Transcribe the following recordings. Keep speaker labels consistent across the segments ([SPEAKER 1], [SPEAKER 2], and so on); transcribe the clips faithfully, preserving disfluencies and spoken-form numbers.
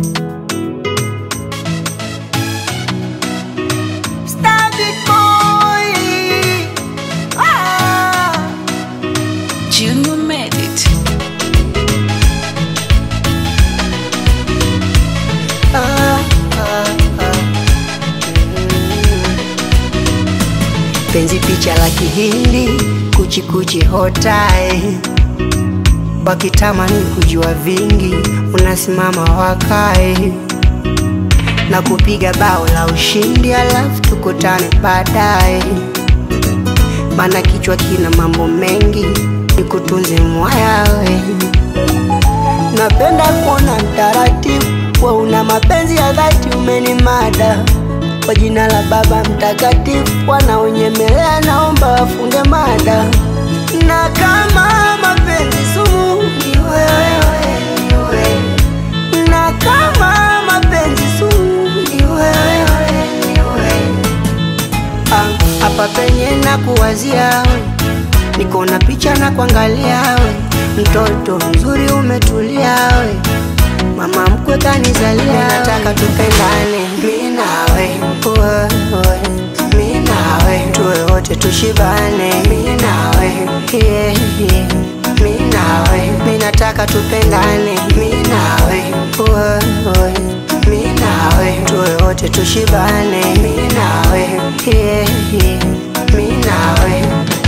[SPEAKER 1] Junior made it.
[SPEAKER 2] Ah, ah, ah. Mm. Penzi picha la Kihindi, kuchi kuchi hotai, wakitamani kujua vingi, unasimama wakai na kupiga bao la ushindi, alafu tukutane baadaye, mana kichwa kina mambo mengi, nikutunze mwayawe. Napenda kuona mtaratibu, wa una mapenzi ya dhati, umenimada kwa jina la Baba Mtakatifu, wanaonyemelea naomba wafunge mada. Na kama mapenzi sumu, ni wewe, ni wewe. Na kama mapenzi sumu, ni wewe, ni wewe. Ah, hapa penye na kuwazia we, niko na picha na kuangalia we, mtoto mzuri umetulia we, mama mkwe kanizalia. Nataka tupendane mimi nawe, wewe mimi nawe, tuwe wote tushibane mimi nawe, yeah, yeah. Mimi nawe, mimi nataka tupendane mimi nawe, wewe mimi nawe, tuwe wote tushibane mimi nawe, yeah, yeah. Mimi nawe.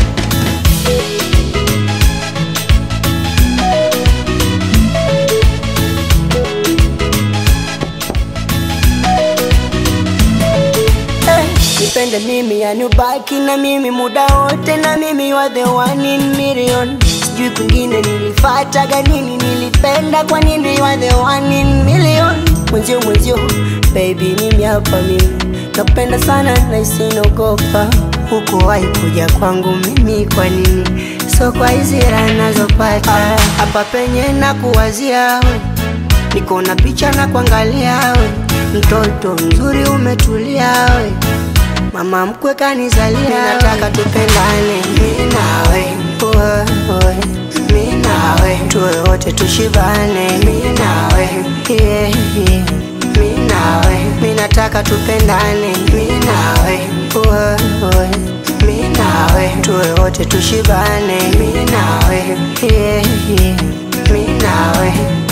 [SPEAKER 2] Nipende mimi, yani ubaki na mimi muda wote, na mimi you are the one in million. Sijui kwingine nilifataga nini, nilipenda kwa nini you are the one in million. Mwenzio mwenzio baby, mimi hapa mimi nakupenda sana na isinogopa, huko wahi kuja kwangu mimi kwa nini, so kwa hizi raha nazopata hapa penye na kuwazia we, niko na picha na kuangalia we, mtoto mzuri umetulia we, mama mkwe kanizalia. Nataka tupendane mimi nawe, wewe mimi nawe, tuwe wote tushibane mimi nawe, yeah, yeah. Mimi nawe, mimi nataka tupendane mimi nawe, wewe mimi nawe, tuwe wote tushibane mimi nawe, yeah, yeah. Mimi nawe.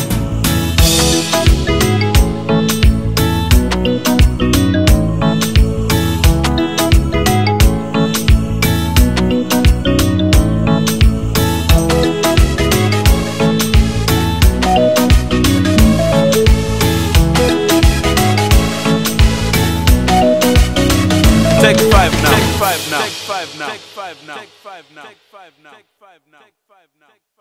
[SPEAKER 3] Take five now. Take five now. Take five now. Take five now. Take five now. Take five now. Take five now.